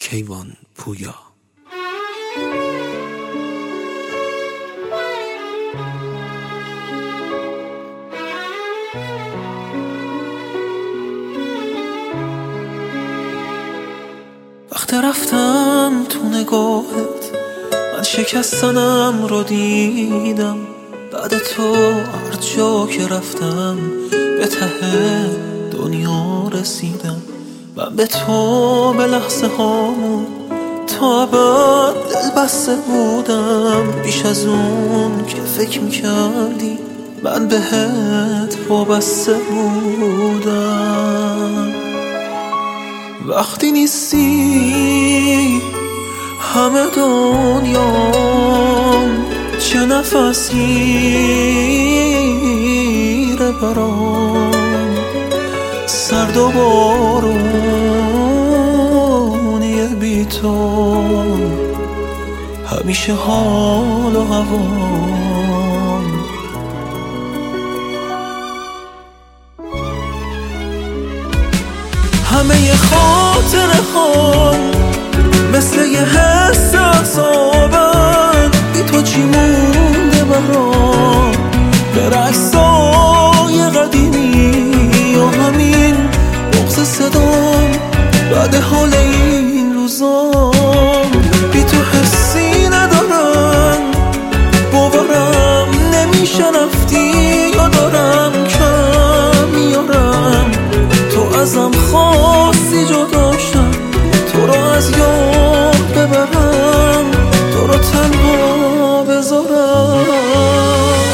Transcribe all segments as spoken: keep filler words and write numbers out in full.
کیوان پویا. وقت رفتم تو نگاهت من شکستنم رو دیدم، بعد تو هر جا که رفتم به ته دنیا رسیدم. من به تو به لحظه هامون تا ابد دل بسته بودم، بیش از اون که فکر میکردی من بهت وابسته بودم. وقتی نیستی همه دنیام چه نفس گیره برام، سرد و بارونی بی تو همیشه حال و هوام. همه ی خاطره ها مثل یه حس عذابن، بی تو چی مونده برام برعکسای قدیمی یا همین بغض صدام بعد حال این روزام. بی تو حسی ندارم باورم نمیشه رفتی یا دارم کم میارم. تو ازم خواستی جداشم تو رو از یاد ببرم، تو رو تنها بذارم.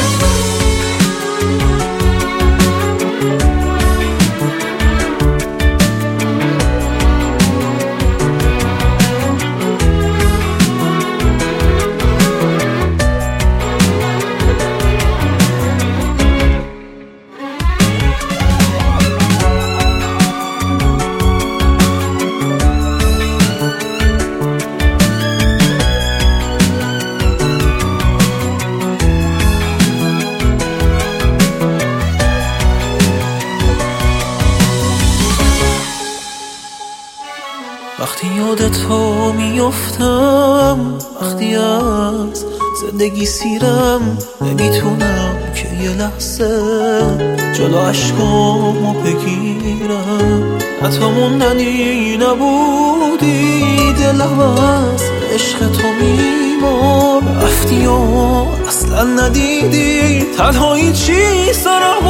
وقتی یاد تو میافتم، وقتی از زندگی سیرم نمیتونم که یه لحظه جلو عشقامو بگیرم. حتی موندنی نبودی دلم از عشق تو میمار، رفتی و اصلا ندیدی تنهایی چی سرم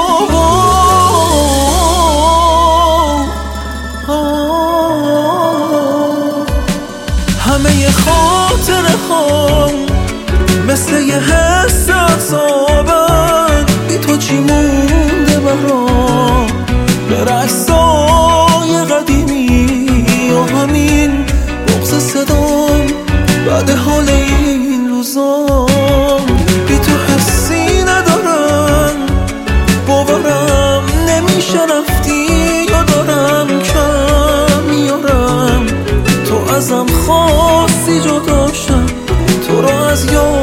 همه ی خاطره ها مثل یه حس عذابن، بی تو چی مونده برام برعکسای قدیمی یا همین بغض صدام بعد حال این روزام. بی تو حسی ندارم باورم نمیشه رفتی یا دارم کم میارم. تو ازم خواستی جداشم تو رو از یاد